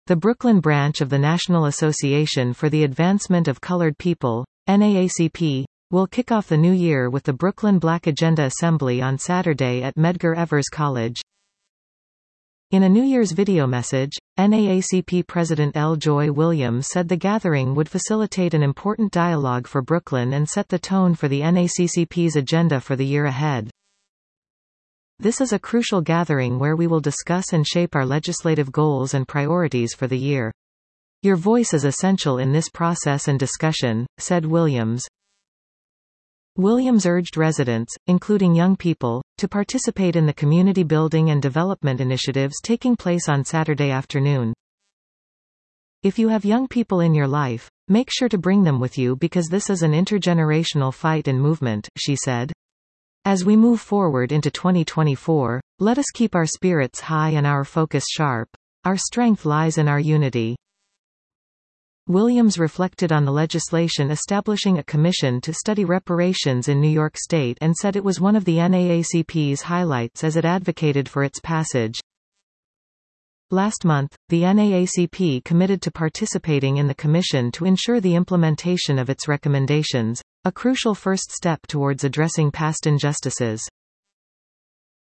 The Brooklyn branch of the National Association for the Advancement of Colored People, NAACP, will kick off the new year with the Brooklyn Black Agenda Assembly on Saturday at Medgar Evers College. In a New Year's video message, NAACP President L. Joy Williams said the gathering would facilitate an important dialogue for Brooklyn and set the tone for the NAACP's agenda for the year ahead. This is a crucial gathering where we will discuss and shape our legislative goals and priorities for the year. Your voice is essential in this process and discussion, said Williams. Williams urged residents, including young people, to participate in the community building and development initiatives taking place on Saturday afternoon. If you have young people in your life, make sure to bring them with you because this is an intergenerational fight and movement, she said. As we move forward into 2024, let us keep our spirits high and our focus sharp. Our strength lies in our unity. Williams reflected on the legislation establishing a commission to study reparations in New York State and said it was one of the NAACP's highlights as it advocated for its passage. Last month, the NAACP committed to participating in the commission to ensure the implementation of its recommendations, a crucial first step towards addressing past injustices.